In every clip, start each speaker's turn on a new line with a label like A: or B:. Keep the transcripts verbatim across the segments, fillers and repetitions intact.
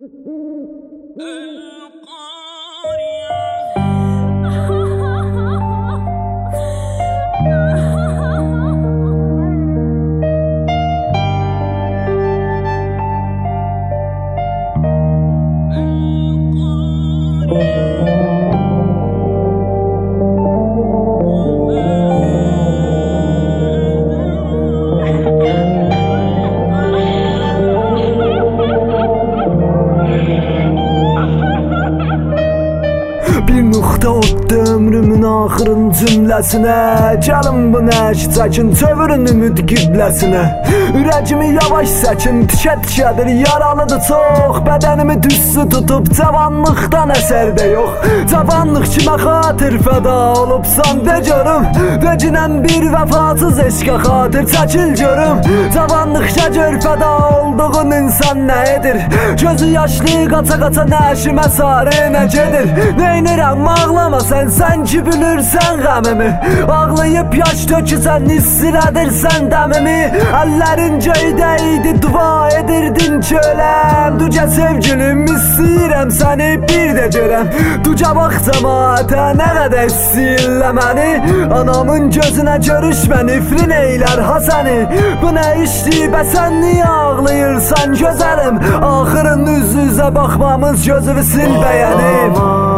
A: Bir nöqtə otdu ömrümün axırın cümləsinə. Gəlin bu nəş çəkin, çevirin ümid qibləsinə. Ürəcimi yavaş səkin, tikə-tikədir, yaralıdır çox. Bədənimi düzsü tutub, cavanlıqdan əsər də yox. Cavanlıq kimə xatir fəda olubsan, de görüm. Vecinən bir vəfasız eşqə xatir, çəkil görüm. Cavanlıqca gör fəda olduğun insan nə edir? Gözü yaşlı, qaça-qaça nəşimə sarı nə gedir? Neynirəm, ağlama sən, sən ki bilirsən qəmimi. Ağlayıb yaş töküsən, istilədirsən dəmimi. Əllərin göydə idi, dua edirdin ki öləm. Duca sevgilim, istəyirəm səni bir də görəm. Duca bax cəmaətə, nə qədər istəyirlə məni. Anamın gözünə görüşmə, nifrin eylər ha səni. Bu nə işdir, bə sən niyə ağlayırsan gözəlim? Axırın üz-üzə baxmamız gözümü sil bəyənim.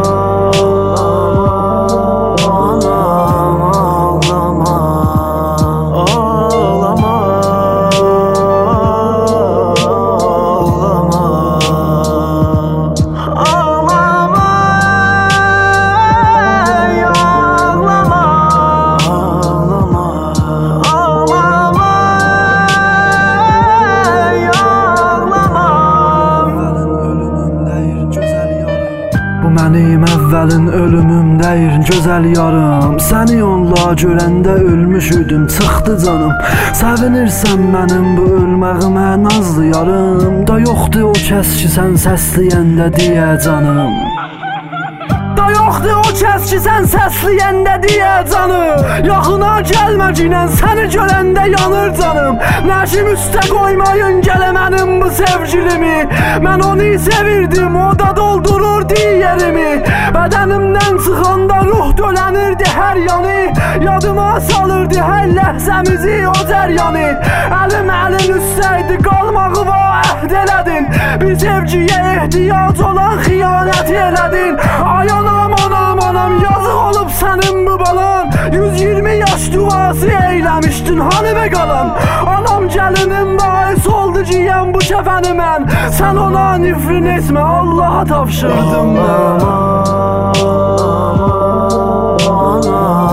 A: Mənim əvvəlin ölümüm deyir gözəl yarım. Səni onunla görəndə ölmüş idim, çıxdı canım. Sevinirsən mənim bu ölməyimə nazlı yarım. Da yoxdur o kəs ki sən səsləyəndə deyə canım. Da yoxdur o kəs ki sən səsləyəndə deyə canım. Yaxına gəlmə ginən, səni görəndə yanır canım. Nəşim üstə qoymayın gələ mənim bu sevgilimi. Mən onu sevirdim, o da doldururdu yerimi. Bədənimdən çıxanda ruh dölənirdi hər yanı. Yadıma salırdı hər ləhzəmizi o cəryanı. Əlim əlin üstəydi, qalmağı vaət elədin. Bir sevgiyə ehtiyac olan xiyanət elədin. Ay anam anam anam, yazıq olub sənin bu balan. yüz iyirmi yaş duası eyləmişdin, hani be qalan. Anam gəlinim bahis oldu giyən bu kəfəni mən. Sən ona nifrin etmə, Allaha tapşırdım mən.